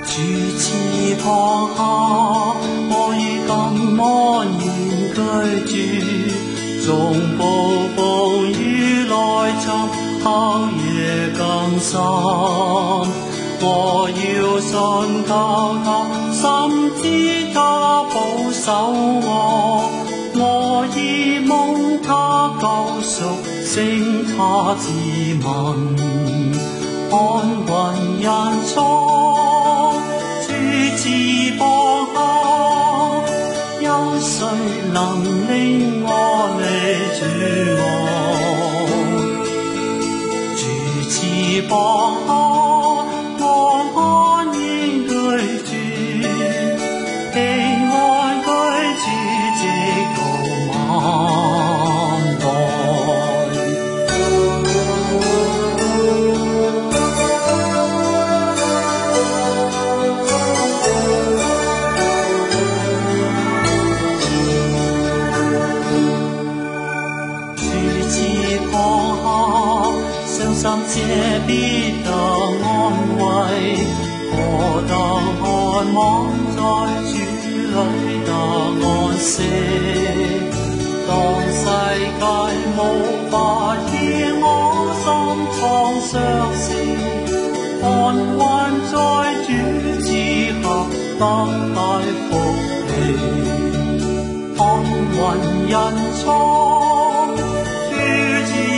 主翅膀下，我已更安然居住。縱暴風雨來襲，黑夜更深，我要信靠他，深知他保守我。我已蒙他救贖，稱他子民，安穩隱藏，主翅膀下，有誰能令我離主我？主翅膀下，我安然居住，平安居住，直到萬代。傷心者必得安慰，何等渴望在主裏得安息。當世界無法醫我心創傷時，安穩在主之下得大福利，安穩隱藏主之